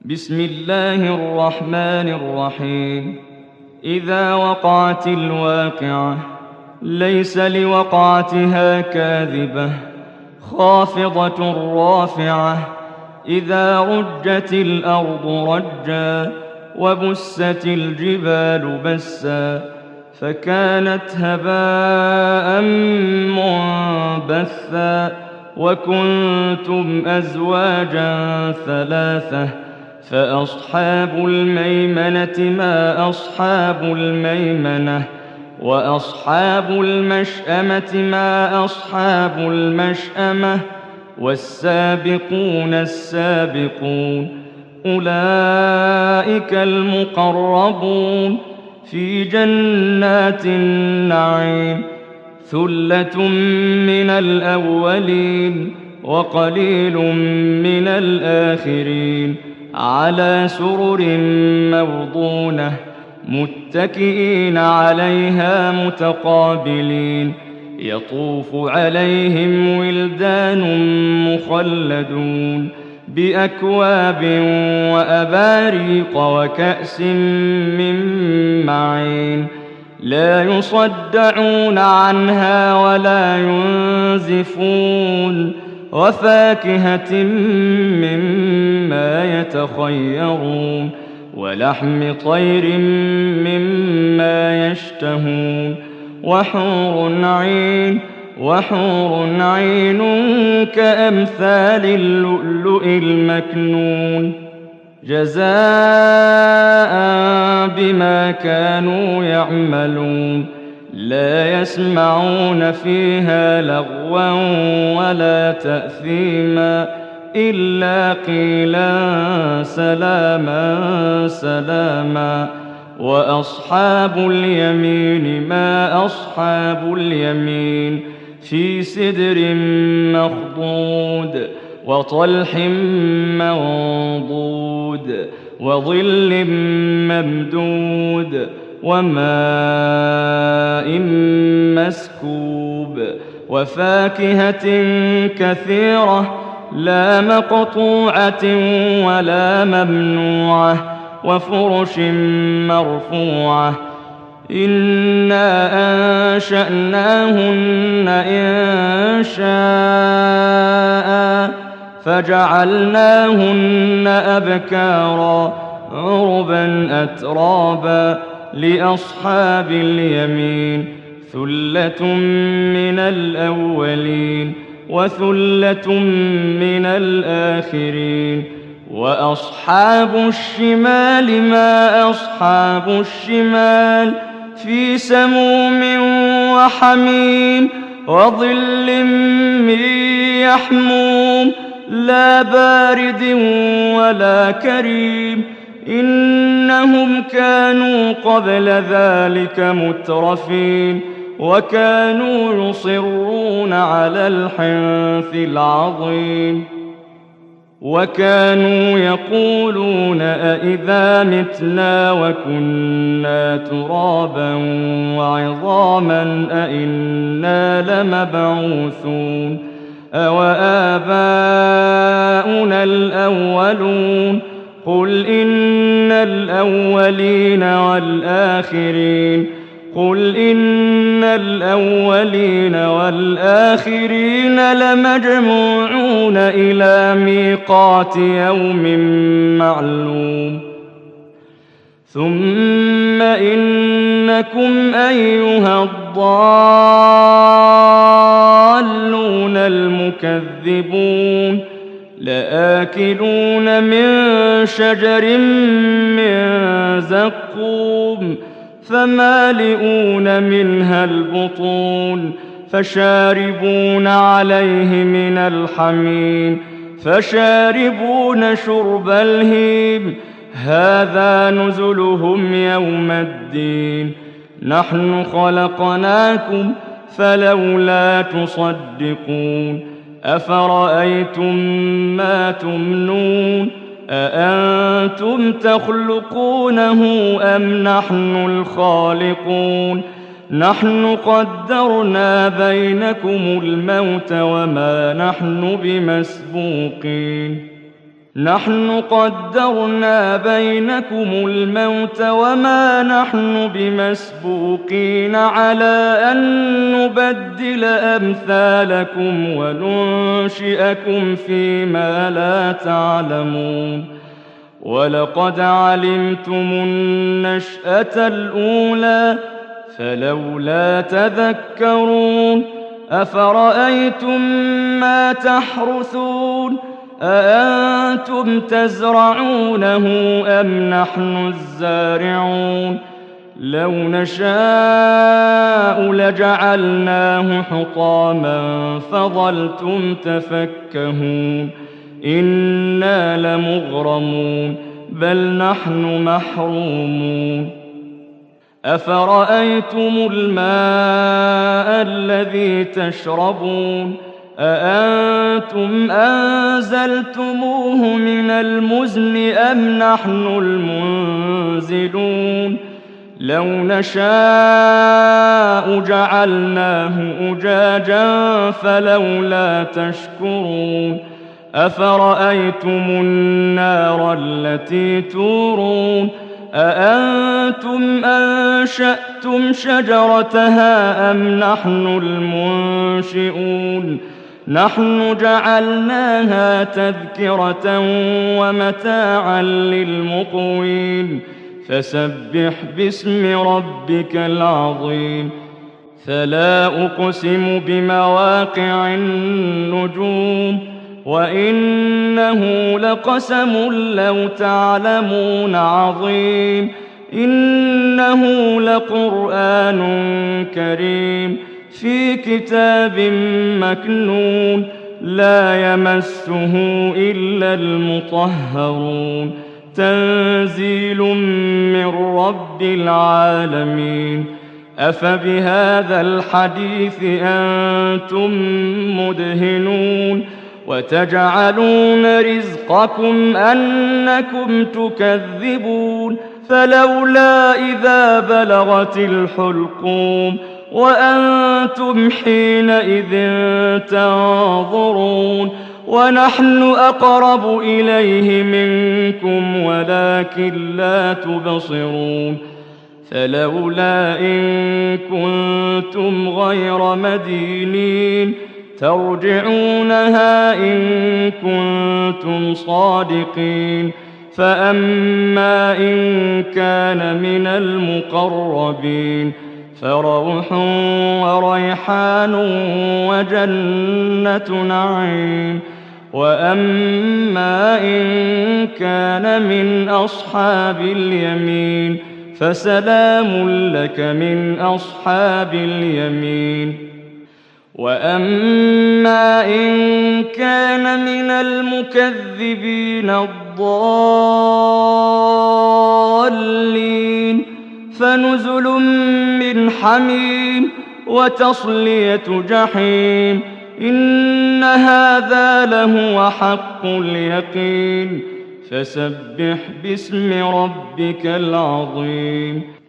بسم الله الرحمن الرحيم. إذا وقعت الواقعة ليس لوقعتها كاذبة خافضة رافعة. إذا رجت الأرض رجا وبست الجبال بسا فكانت هباء منبثا وكنتم أزواجا ثلاثة فأصحاب الميمنة ما أصحاب الميمنة وأصحاب المشأمة ما أصحاب المشأمة والسابقون السابقون أولئك المقربون في جنات النعيم. ثلة من الأولين وقليل من الآخرين على سرر موضونة متكئين عليها متقابلين. يطوف عليهم ولدان مخلدون بأكواب وأباريق وكأس من معين لا يصدعون عنها ولا ينزفون وفاكهة مما يتخيرون ولحم طير مما يشتهون وحور عين كأمثال اللؤلؤ المكنون جزاء بما كانوا يعملون. لا يسمعون فيها لغوا ولا تأثيما إلا قيلا سلاما سلاما. وأصحاب اليمين ما أصحاب اليمين في سدر مخضود وطلح منضود وظل ممدود وماء مسكوب وفاكهة كثيرة لا مقطوعة ولا ممنوعة وفرش مرفوعة. إنا أنشأناهن إنشاء فجعلناهن أبكارا عربا أترابا لأصحاب اليمين ثلة من الأولين وثلة من الآخرين. وأصحاب الشمال ما أصحاب الشمال في سموم وحميم وظل من يحموم لا بارد ولا كريم. إنهم كانوا قبل ذلك مترفين وكانوا يصرون على الحنث العظيم وكانوا يقولون أئذا متنا وكنا ترابا وعظاما أئنا لمبعوثون أوآباؤنا الأولون قل إن الأولين والآخرين قل إن الأولين والآخرين لمجموعون إلى ميقات يوم معلوم. ثم إنكم أيها الضالون المكذبون لآكلون من شجر من زقوم فمالئون منها البطون فشاربون عليه من الحميم فشاربون شرب الهيم هذا نزلهم يوم الدين. نحن خلقناكم فلولا تصدقون. أفرأيتم ما تمنون أأنتم تخلقونه أم نحن الخالقون. نحن قدرنا بينكم الموت وما نحن بمسبوقين نحن قدرنا بينكم الموت وما نحن بمسبوقين على أن نبدل أمثالكم وننشئكم فيما لا تعلمون ولقد علمتم النشأة الأولى فلولا تذكرون أفرأيتم ما تحرثون أأنتم تزرعونه أم نحن الزارعون لو نشاء لجعلناه حطاما فظلتم تفكهون إنا لمغرمون بل نحن محرومون أفرأيتم الماء الذي تشربون أأنتم أنزلتموه من المزن أم نحن المنزلون لو نشاء جعلناه أجاجا فلولا تشكرون أفرأيتم النار التي تورون أأنتم أنشأتم شجرتها أم نحن المنشئون نحن جعلناها تذكرة ومتاعا للمقوين فسبح باسم ربك العظيم فلا أقسم بمواقع النجوم وإنه لقسم لو تعلمون عظيم إنه لقرآن كريم في كتاب مكنون لا يمسه إلا المطهرون تنزيل من رب العالمين أفبهذا الحديث أنتم مدهنون وتجعلون رزقكم أنكم تكذبون فلولا إذا بلغت الحلقوم وأنتم حينئذ تنظرون ونحن أقرب إليه منكم ولكن لا تبصرون فلولا إن كنتم غير مدينين ترجعونها إن كنتم صادقين فأما إن كان من المقربين فروح وريحان وجنة نعيم وأما إن كان من أصحاب اليمين فسلام لك من أصحاب اليمين وأما إن كان من المكذبين الضالين فنزل من حميم وتصلية جحيم إن هذا لهو حق اليقين فسبح باسم ربك العظيم